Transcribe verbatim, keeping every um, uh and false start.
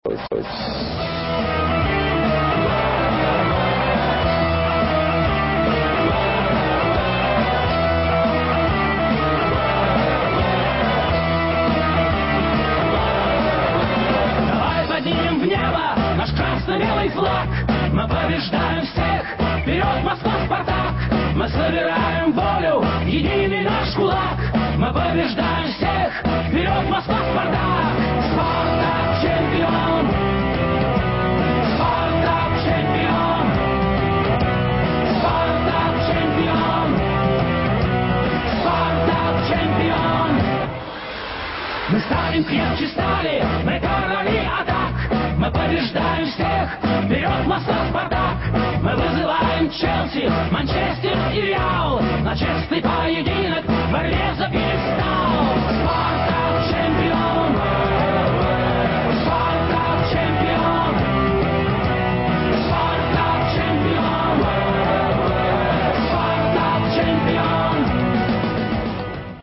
Давай поднимем в небо наш красно-белый флаг. Мы побеждаем всех, вперед, Москва, Спартак! Мы собираем волю, единый наш кулак. Мы побеждаем всех, вперед, Москва, Спартак! Спартак чемпион! Спартак чемпион! Спартак чемпион! Спартак чемпион! Мы станем крепче стали, мы короли атак. Мы побеждаем всех, вперед, Москва, Спартак! Мы вызываем Челси, Манчестер и Реал на честный поединок в борьбе за пьедестал.